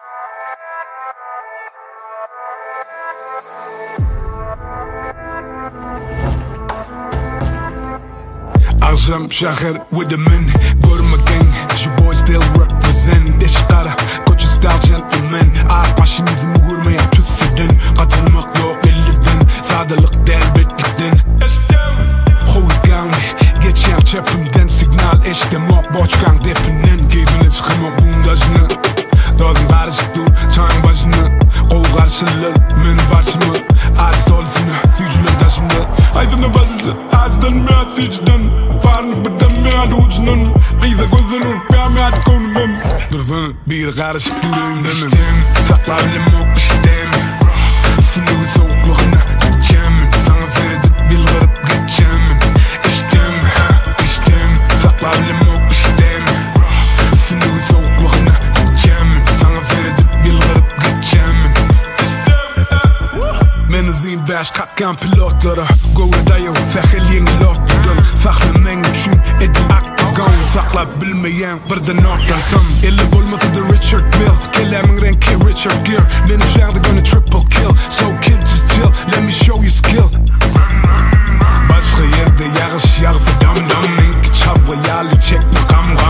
Azam Shahar with the men, go to my gang, your boys still represent. This qara, coach style gentleman. Başınızı vurmaya tüsüdün, katılmak yok elliden, sadalık delbetlikten. Hooligan, geçen çepimden signal eştemek boçkan depinden. Gebiniz kırmak bundajını, dağın karışık dur, çayın başını. Kol karşılar, benim başımı, ağız dolusunu, sücüler taşımda. Aydın'a başısı, ağızdan mı atıcıdan. Varın birden mi adı ucunun, kıyıda gözünün, ben mi adı konumum. Dursun, bir karışık durayım demem. İştem, saklarım o iştem. Sınığı soğukluğuna geçemem. Sana seyredip yıllarıp geçemem. İştem, saklarım o iştem. Sınığı soğukluğuna geçemem. Sana seyredip yıllarıp geçemem. Menizin baş katkan pilotlara Go'dayo sahil yeni lotlardan Saklamen üçün edin aktagan Saklap bilmeyen birden ortansam Elle bolmasa da Richard Mill Kelamin renki Richard Gere Benim şahda gonna triple kill So kids just chill, let me show you skill Başka yerde yağış yağsa dam dam Enki çavga yali çek makam